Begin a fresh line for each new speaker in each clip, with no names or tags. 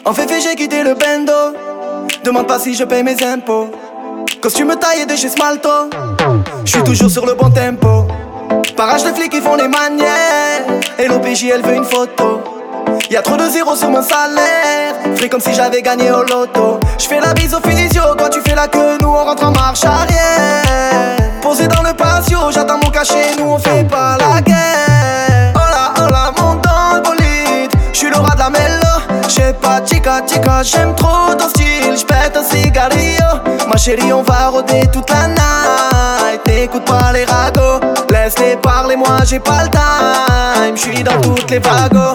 En fait, j'ai quitté le bendo. Demande pas si je paye mes impôts. Costume taillé de chez Smalto. J'suis toujours sur le bon tempo. Parage de flics qui font les manières. Et l'OPJ elle veut une photo. Y'a trop de zéros sur mon salaire. Frais comme si j'avais gagné au loto. J'fais la bise au physio, toi tu fais la queue. Nous on rentre en marche arrière. Posé dans le patio, j'attends mon cachet. Nous on fait pas la guerre. Oh là, monte dans le bolide. J'suis le roi de la mélo. J'sais pas, chica, j'aime trop ton style. J'pète un cigarillo. Ma chérie, on va rôder toute la night. T'écoutes pas les ragots. Laisse-les parler, moi j'ai pas le time. J'suis dans toutes les vagos.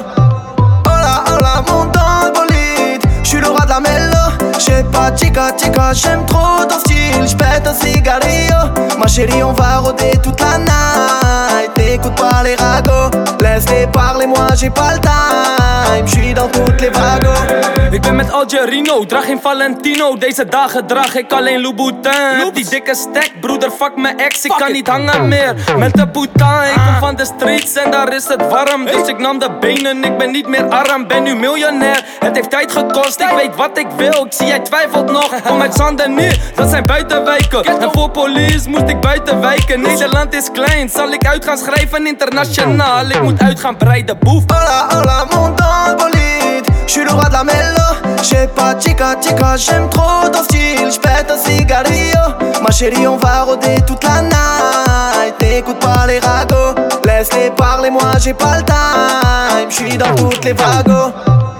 Oh là, monte dans le bolide. J'suis le roi de la mélo. J'sais pas, chica, j'aime trop ton style. J'pète un cigarillo. Ma chérie, on va rôder toute la night. T'écoutes pas les ragots. Laisse-les parler, moi j'ai pas le time. J'suis dans toutes les vagos.
Ik ben met Algerino, draag geen Valentino. Deze dagen draag ik alleen Louboutin. Heb die dikke stack, broeder, fuck mijn ex. Ik kan niet hangen meer met de Boutin. Ik kom van de streets en daar is het warm. Dus ik nam de benen, ik ben niet meer arm. Ben nu miljonair, het heeft tijd gekost. Ik weet wat ik wil, ik zie jij twijfelt nog. Kom uit Zanden nu, dat zijn buitenwijken. En voor police moest ik buiten wijken. Nederland is klein, zal ik uit gaan schrijven internationaal. Ik moet uit gaan breiden, boef.
Hola, monte dans le bolide. J'suis le roi de la mélo. J'sais pas, chica, j'aime trop ton style. J'pète un cigarillo. Ma chérie, on va rôder toute la night. T'écoutes pas les ragots. Laisse-les parler, moi j'ai pas le time. J'suis dans toutes les vagos.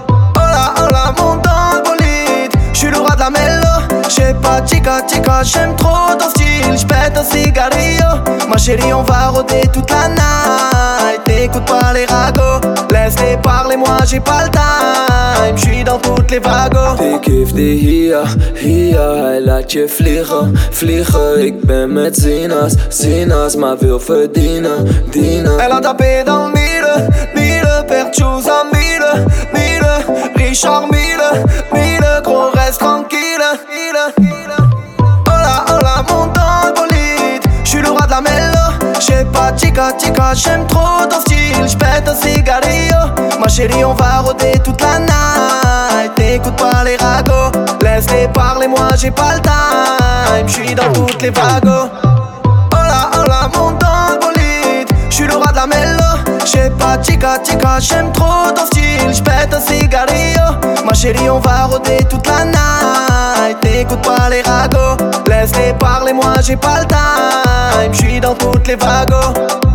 Hola, monte dans le bolide. J'suis le roi de la mélo. J'sais pas, chica, j'aime trop ton style. J'pète un cigarillo. Ma chérie, on va rôder toute la night. T'écoutes pas les ragots. Laisse-les parler, moi j'ai pas le time. J'suis dans toutes les vagos.
Ik geef die hier, hij laat je vliegen. Ik ben met Zina's, maar wil verdienen.
Elle a tapé dans mille, Perchous à mille, Richard mille, gros reste tranquille. Hola, monte dans le bolide. J'suis le roi de la mélo. J'sais pas, chica, j'aime trop ton style. J'pète un cigarillo. Ma chérie, on va rôder toute la night. T'écoutes pas les ragots. Laisse-les parler, moi j'ai pas le time. J'suis dans toutes les vagos. Hola, monte dans le bolide. J'suis le roi de la mélo. J'sais pas, chica, j'aime trop ton style. J'pète un cigarillo. Ma chérie, on va rôder toute la night. T'écoutes pas les ragots. Laisse-les parler, moi j'ai pas le time. J'suis dans toutes les vagos.